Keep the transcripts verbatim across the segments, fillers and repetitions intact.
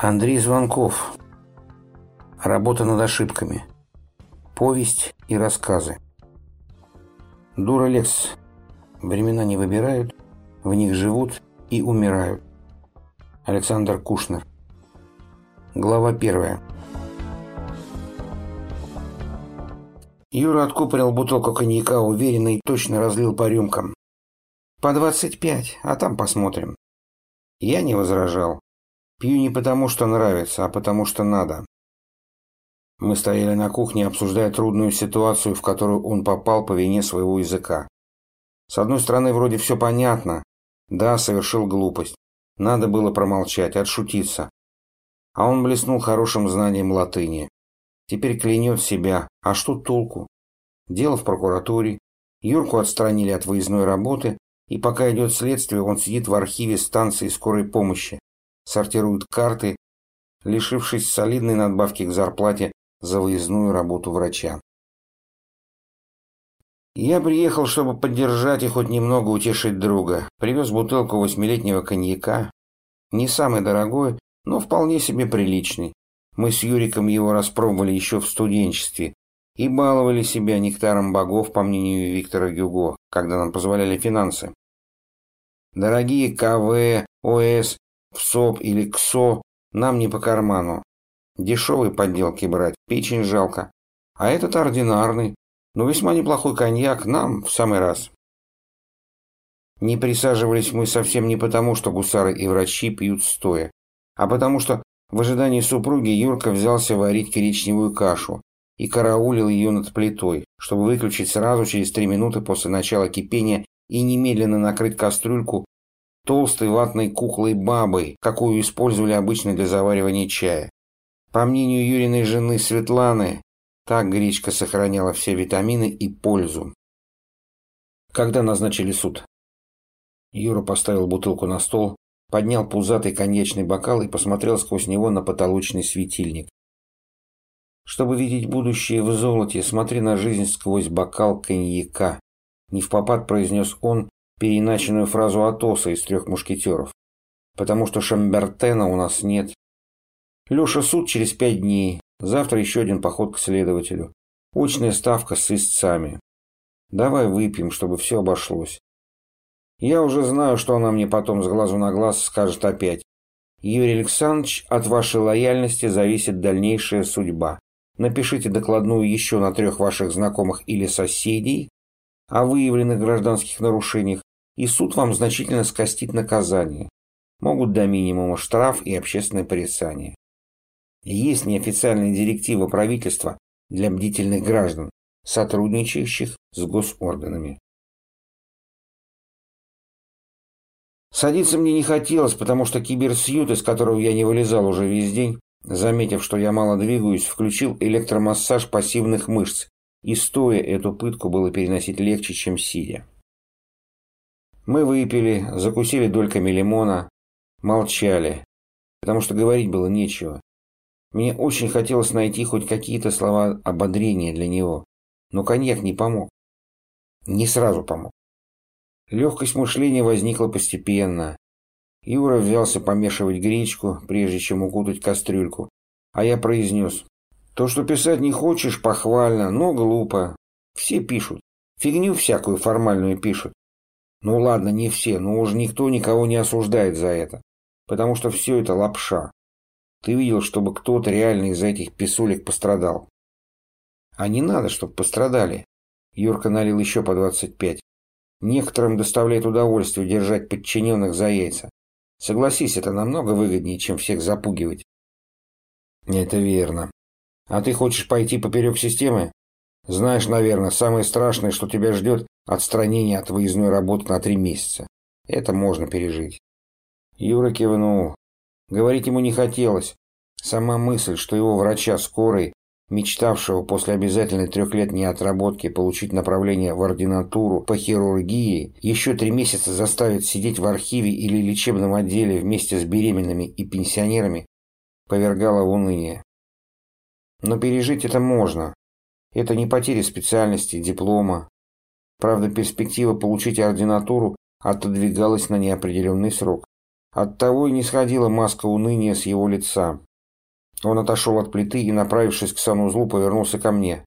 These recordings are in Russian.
Андрей Звонков. Работа над ошибками. Повесть и рассказы. Дуралекс. Времена не выбирают, в них живут и умирают. Александр Кушнер. Глава первая. Юра откупорил бутылку коньяка, уверенно и точно разлил по рюмкам. По двадцать пять, а там посмотрим. Я не возражал. Пью не потому, что нравится, а потому, что надо. Мы стояли на кухне, обсуждая трудную ситуацию, в которую он попал по вине своего языка. С одной стороны, вроде все понятно. Да, совершил глупость. Надо было промолчать, отшутиться. А он блеснул хорошим знанием латыни. Теперь клянет себя. А что толку? Дело в прокуратуре. Юрку отстранили от выездной работы, и пока идет следствие, он сидит в архиве станции скорой помощи, сортирует карты, лишившись солидной надбавки к зарплате за выездную работу врача. Я приехал, чтобы поддержать и хоть немного утешить друга. Привез бутылку восьмилетнего коньяка. Не самый дорогой, но вполне себе приличный. Мы с Юриком его распробовали еще в студенчестве и баловали себя нектаром богов, по мнению Виктора Гюго, когда нам позволяли финансы. Дорогие КВ, ОС, ПСОП или КСО нам не по карману. Дешевые подделки брать, печень жалко. А этот ординарный, но весьма неплохой коньяк нам в самый раз. Не присаживались мы совсем не потому, что гусары и врачи пьют стоя, а потому что в ожидании супруги Юрка взялся варить коричневую кашу и караулил ее над плитой, чтобы выключить сразу через три минуты после начала кипения и немедленно накрыть кастрюльку толстой ватной куклой-бабой, какую использовали обычно для заваривания чая. По мнению Юриной жены Светланы, так гречка сохраняла все витамины и пользу. Когда назначили суд? Юра поставил бутылку на стол, поднял пузатый коньячный бокал и посмотрел сквозь него на потолочный светильник. Чтобы видеть будущее в золоте, смотри на жизнь сквозь бокал коньяка. Невпопад произнес он переиначенную фразу Атоса из «Трех мушкетеров». Потому что Шамбертена у нас нет. Леша, суд через пять дней. Завтра еще один поход к следователю. Очная ставка с истцами. Давай выпьем, чтобы все обошлось. Я уже знаю, что она мне потом с глазу на глаз скажет опять. Юрий Александрович, от вашей лояльности зависит дальнейшая судьба. Напишите докладную еще на трех ваших знакомых или соседей о выявленных гражданских нарушениях, и суд вам значительно скостит наказание. Могут до минимума штраф и общественное порицание. Есть неофициальная директива правительства для бдительных граждан, сотрудничающих с госорганами. Садиться мне не хотелось, потому что киберсьют, из которого я не вылезал уже весь день, заметив, что я мало двигаюсь, включил электромассаж пассивных мышц, и стоя эту пытку было переносить легче, чем сидя. Мы выпили, закусили дольками лимона, молчали, потому что говорить было нечего. Мне очень хотелось найти хоть какие-то слова ободрения для него, но коньяк не помог. Не сразу помог. Легкость мышления возникла постепенно. Юра взялся помешивать гречку, прежде чем укутать кастрюльку, а я произнес: то, что писать не хочешь, похвально, но глупо. Все пишут. Фигню всякую формальную пишут. Ну ладно, не все, но уж никто никого не осуждает за это, потому что все это лапша. Ты видел, чтобы кто-то реально из-за этих писулек пострадал? А не надо, чтобы пострадали. Юрка налил еще по двадцать пять. Некоторым доставляет удовольствие держать подчиненных за яйца. Согласись, это намного выгоднее, чем всех запугивать. Это верно. А ты хочешь пойти поперек системы? Знаешь, наверное, самое страшное, что тебя ждет, отстранение от выездной работы на три месяца. Это можно пережить. Юра кивнул. Говорить ему не хотелось. Сама мысль, что его врача скорой, мечтавшего после обязательной трехлетней отработки получить направление в ординатуру по хирургии, еще три месяца заставит сидеть в архиве или лечебном отделе вместе с беременными и пенсионерами, повергала в уныние. Но пережить это можно. Это не потеря специальности, диплома. Правда, перспектива получить ординатуру отодвигалась на неопределенный срок. Оттого и не сходила маска уныния с его лица. Он отошел от плиты и, направившись к санузлу, повернулся ко мне.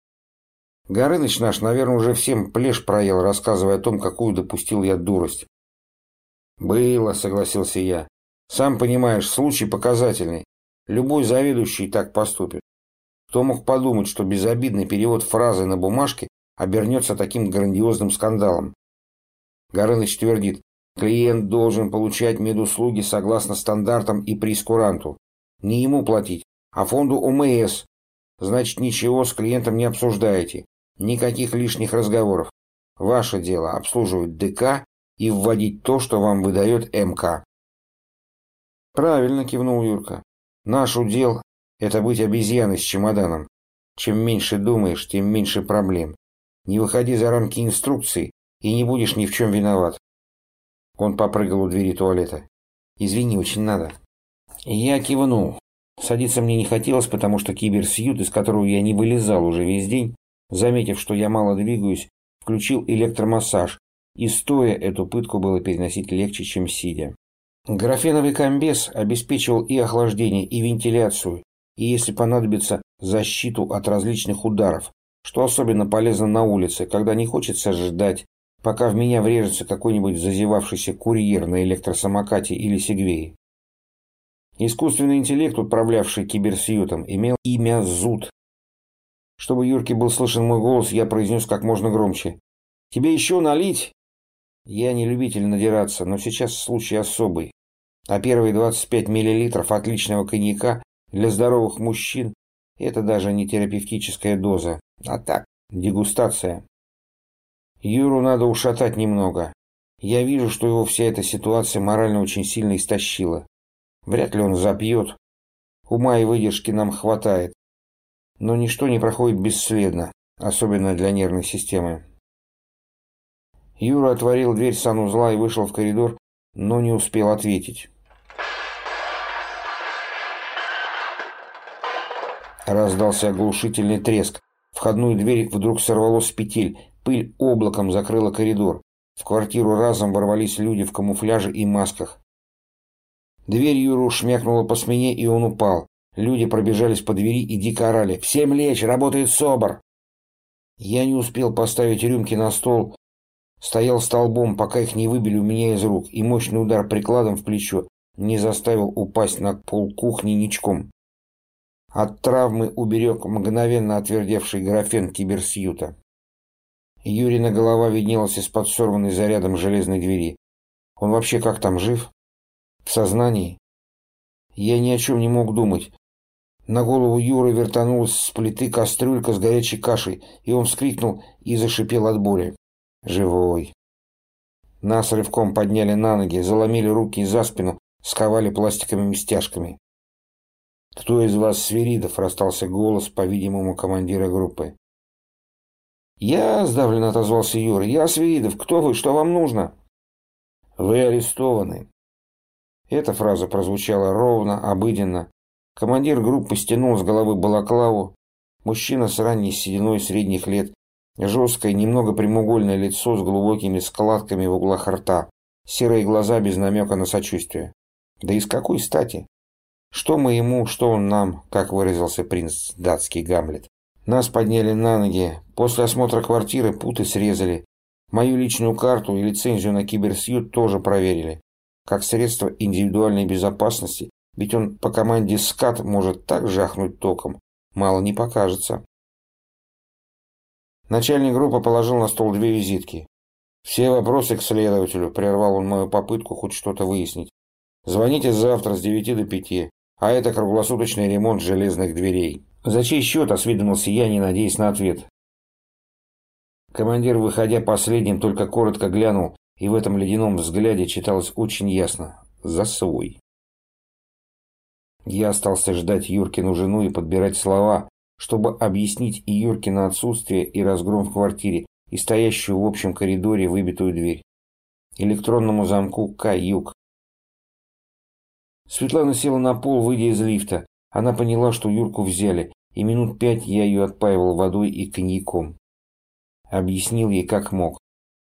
Горыныч наш, наверное, уже всем плешь проел, рассказывая о том, какую допустил я дурость. «Было», — согласился я. «Сам понимаешь, случай показательный. Любой заведующий так поступит. Кто мог подумать, что безобидный перевод фразы на бумажке обернется таким грандиозным скандалом?» Горыныч твердит: клиент должен получать медуслуги согласно стандартам и прейскуранту. Не ему платить, а фонду ОМС. Значит, ничего с клиентом не обсуждаете. Никаких лишних разговоров. Ваше дело обслуживать ДК и вводить то, что вам выдает МК. Правильно, кивнул Юрка. Наш удел – это быть обезьяной с чемоданом. Чем меньше думаешь, тем меньше проблем. Не выходи за рамки инструкций и не будешь ни в чем виноват. Он попрыгал у двери туалета. Извини, очень надо. Я кивнул. Садиться мне не хотелось, потому что киберсьют, из которого я не вылезал уже весь день, заметив, что я мало двигаюсь, включил электромассаж, и стоя эту пытку было переносить легче, чем сидя. Графеновый комбез обеспечивал и охлаждение, и вентиляцию, и, если понадобится, защиту от различных ударов, что особенно полезно на улице, когда не хочется ждать, пока в меня врежется какой-нибудь зазевавшийся курьер на электросамокате или сегвее. Искусственный интеллект, управлявший киберсьютом, имел имя Зуд. Чтобы Юрке был слышен мой голос, я произнес как можно громче: «Тебе еще налить?» Я не любитель надираться, но сейчас случай особый. А первые двадцать пять миллилитров отличного коньяка для здоровых мужчин – это даже не терапевтическая доза, а так, дегустация. Юру надо ушатать немного. Я вижу, что его вся эта ситуация морально очень сильно истощила. Вряд ли он запьет. Ума и выдержки нам хватает. Но ничто не проходит бесследно, особенно для нервной системы. Юра отворил дверь санузла и вышел в коридор, но не успел ответить. Раздался оглушительный треск. Входную дверь вдруг сорвало с петель. Пыль облаком закрыла коридор. В квартиру разом ворвались люди в камуфляже и масках. Дверь Юру шмякнула по спине, и он упал. Люди пробежались по двери и дико орали: «Всем лечь! Работает СОБР!» Я не успел поставить рюмки на стол. Стоял столбом, пока их не выбили у меня из рук, и мощный удар прикладом в плечо не заставил упасть на пол кухни ничком. От травмы уберег мгновенно отвердевший графен киберсьюта. Юрина голова виднелась из-под сорванной зарядом железной двери. Он вообще как там, жив? В сознании? Я ни о чем не мог думать. На голову Юры вертанулась с плиты кастрюлька с горячей кашей, и он вскрикнул и зашипел от боли. Живой. Нас рывком подняли на ноги, заломили руки за спину, сковали пластиковыми стяжками. «Кто из вас Свиридов?» — расстался голос, по-видимому, командира группы. «Я», — сдавленно отозвался Юра, — «я Свиридов. Кто вы? Что вам нужно?» «Вы арестованы». Эта фраза прозвучала ровно, обыденно. Командир группы стянул с головы балаклаву. Мужчина с ранней сединой средних лет, жесткое, немного прямоугольное лицо с глубокими складками в углах рта, серые глаза без намека на сочувствие. Да и с какой стати? Что мы ему, что он нам, как выразился принц датский Гамлет. Нас подняли на ноги. После осмотра квартиры путы срезали. Мою личную карту и лицензию на киберсьют тоже проверили. Как средство индивидуальной безопасности, ведь он по команде СКАТ может так жахнуть током. Мало не покажется. Начальник группы положил на стол две визитки. «Все вопросы к следователю», — прервал он мою попытку хоть что-то выяснить. «Звоните завтра с девяти до пяти, а это круглосуточный ремонт железных дверей». «За чей счет?» — осведомился я, не надеясь на ответ. Командир, выходя последним, только коротко глянул, и в этом ледяном взгляде читалось очень ясно: «За свой». Я остался ждать Юркину жену и подбирать слова, чтобы объяснить и Юркино отсутствие, и разгром в квартире, и стоящую в общем коридоре выбитую дверь. Электронному замку каюк. Светлана села на пол, выйдя из лифта. Она поняла, что Юрку взяли, и минут пять я ее отпаивал водой и коньяком. Объяснил ей как мог.